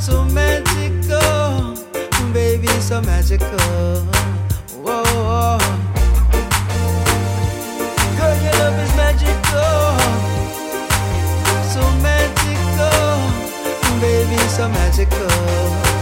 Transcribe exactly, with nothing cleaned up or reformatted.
so magical, baby, so magical. Whoa, whoa. Girl, your love is magical, so magical, baby, so magical.